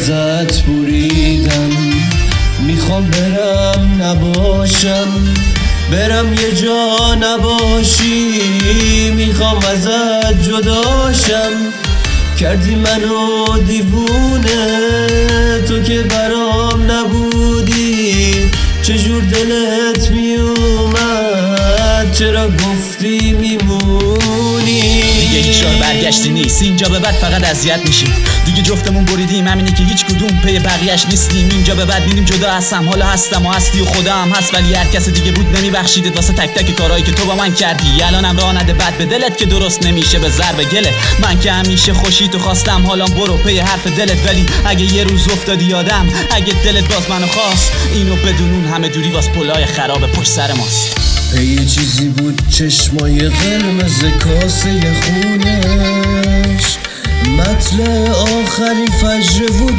ازت بریدم، میخوام برم نباشم، برم یه جا نباشی، میخوام ازت جداشم. کردی منو دیوونه، تو که برام نبودی، چجور دلت میومد، چرا گفتی میمونی؟ دیگه هیچ راه برگشتی نیست، اینجا به بعد فقط اذیت میشیم. دیگه جفتمون بریدیم، همینه که هیچ کدوم پی بقیه‌اش نیستیم. اینجا به بعد میریم جدا هستم، حالا هستم و هستی و خدا هم هست، ولی هر کس دیگه بود نمیبخشیدت واسه تک تک کارهایی که تو با من کردی. الانم راه نده بد به دلت که درست نمیشه به ضرب گله. من که همیشه خوشی تو خواستم، حالا برو پی حرف دلت، ولی اگه یه روز افتادی یادم، اگه دلت باز منو خواست، اینو بدونون همه دوری واس پلای خراب پشت سر ماست. یه چیزی بود چشمای قرمز کاسه خونش، مطلع آخرین فجر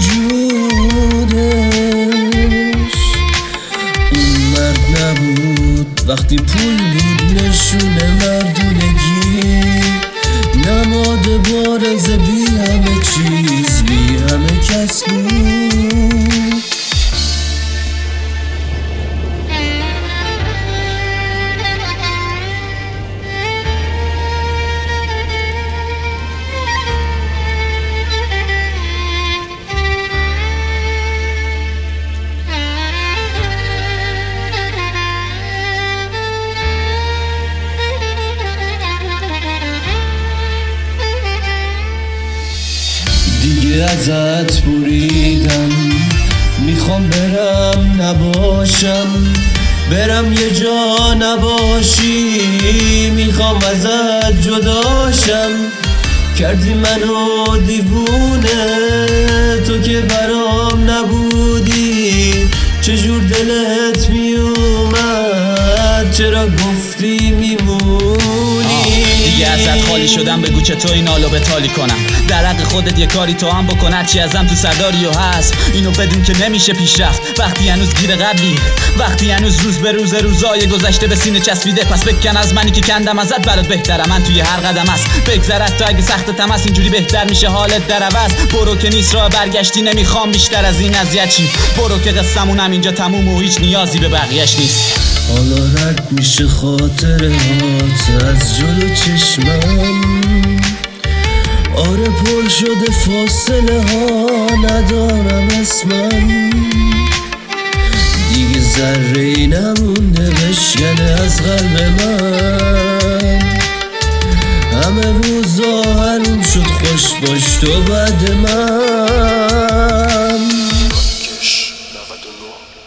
وجودش. اون مرد نبود وقتی پول بود نشون مردونگی، نماد بارز بی همه چیز بی همه کس بود. دیگه ازت بریدم، میخوام برم نباشم، برم یه جا نباشی، میخوام ازت جداشم. کردی منو دیوونه، تو که برام نبودی، چجور دلت میومد، چرا گفتی میمونی؟ دیگه ازت خالی شدم، بگو چطور این حالو بتالی کنم. در حق خودت یه کاری تو هم بکن، هرچی ازم تو سرداری و هست، اینو بدون که نمیشه پیشرفت وقتی هنوز گیر قبلی، وقتی هنوز روز به روز روزای گذشته به سینه چسبیده. پس بکن از منی که کندم ازت، برات بهترم من توی هر قدم هست. بگذرد تا اگه سختتم هست، اینجوری بهتر میشه حالت در عوض. برو که نیست راه برگشتی، نمیخوام بیشتر از این اذیت چی. برو که قصمون همینجا تموم و هیچ نیازی به بقیه‌اش نیست. حالا رد میشه خاطرات از جلو چشمم، آره پر شده فاصله ها، ندارم اسمم. دیگه ذره‌ای نمونده بشکنه از قلب من، همه روزا حروم شد خوش باش تو بعد من.